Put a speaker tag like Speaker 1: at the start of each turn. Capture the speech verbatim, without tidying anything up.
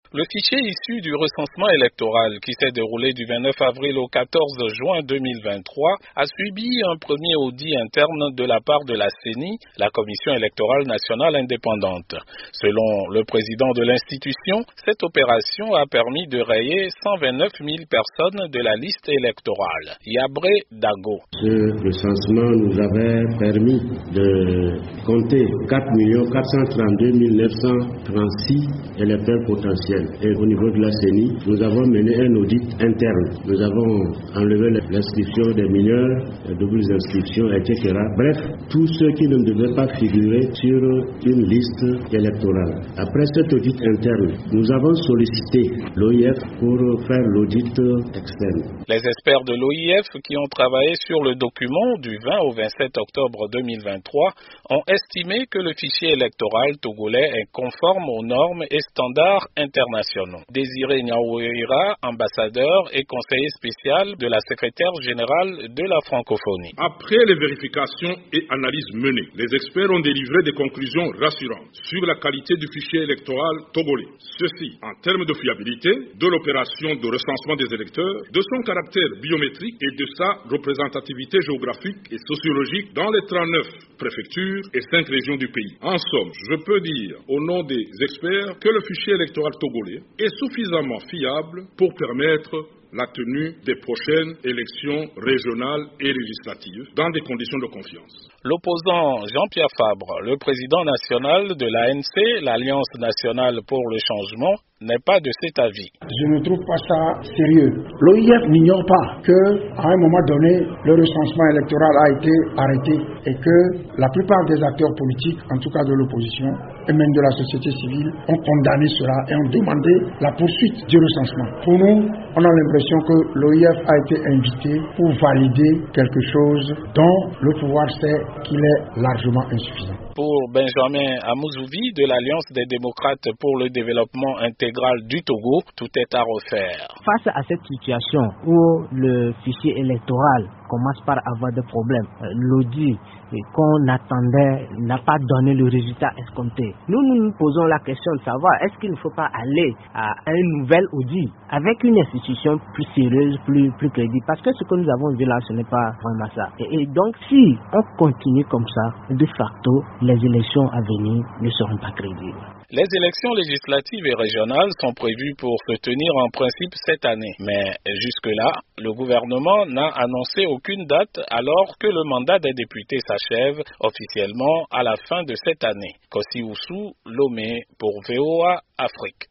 Speaker 1: Le fichier issu du recensement électoral qui s'est déroulé du vingt-neuf avril au quatorze juin deux mille vingt-trois a subi un premier audit interne de la part de la C E N I, la Commission électorale nationale indépendante. Selon le président de l'institution, cette opération a permis de rayer cent vingt-neuf mille personnes de la liste électorale. Yabré Dago.
Speaker 2: Ce recensement nous avait permis de compter quatre millions quatre cent trente-deux mille neuf cent trente-six électeurs potentiels. Et au niveau de la C E N I, nous avons mené un audit interne. Nous avons enlevé l'inscription des mineurs, les doubles inscriptions, et cetera. Bref, tous ceux qui ne devaient pas figurer sur une liste électorale. Après cet audit interne, nous avons sollicité l'O I F pour faire l'audit externe.
Speaker 1: Les experts de l'O I F qui ont travaillé sur le document du vingt au vingt-sept octobre deux mille vingt-trois ont estimé que le fichier électoral togolais est conforme aux normes et standards internationaux. Désiré Niaouira, ambassadeur et conseiller spécial de la secrétaire générale de la francophonie.
Speaker 3: Après les vérifications et analyses menées, les experts ont délivré des conclusions rassurantes sur la qualité du fichier électoral togolais. Ceci en termes de fiabilité, de l'opération de recensement des électeurs, de son caractère biométrique et de sa représentativité géographique et sociologique dans les trente-neuf préfectures et cinq régions du pays. En somme, je peux dire au nom des experts que le fichier électoral togolais est suffisamment fiable pour permettre la tenue des prochaines élections régionales et législatives dans des conditions de confiance.
Speaker 1: L'opposant Jean-Pierre Fabre, le président national de l'A N C, l'Alliance nationale pour le changement, n'est pas de cet avis.
Speaker 4: Je ne trouve pas ça sérieux. L'O I F n'ignore pas qu'à un moment donné, le recensement électoral a été arrêté et que la plupart des acteurs politiques, en tout cas de l'opposition, et même de la société civile, ont condamné cela et ont demandé la poursuite du recensement. Pour nous, on a l'impression que l'O I F a été invité pour valider quelque chose dont le pouvoir sait qu'il est largement insuffisant.
Speaker 1: Pour Benjamin Amouzouvi de l'Alliance des démocrates pour le développement intégral du Togo, tout est à refaire.
Speaker 5: Face à cette situation où le fichier électoral commence par avoir des problèmes, l'audit qu'on attendait n'a pas donné le résultat escompté. Nous, nous nous posons la question de savoir est-ce qu'il ne faut pas aller à un nouvel audit avec une institution plus sérieuse, plus, plus crédible, parce que ce que nous avons vu là, ce n'est pas vraiment ça. Et, et donc, si on continue comme ça, de facto, les élections à venir ne seront pas crédibles.
Speaker 1: Les élections législatives et régionales sont prévues pour se tenir en principe cette année. Mais jusque-là, le gouvernement n'a annoncé aucune date alors que le mandat des députés s'achève officiellement à la fin de cette année. Kossi Oussou, Lomé pour V O A Afrique.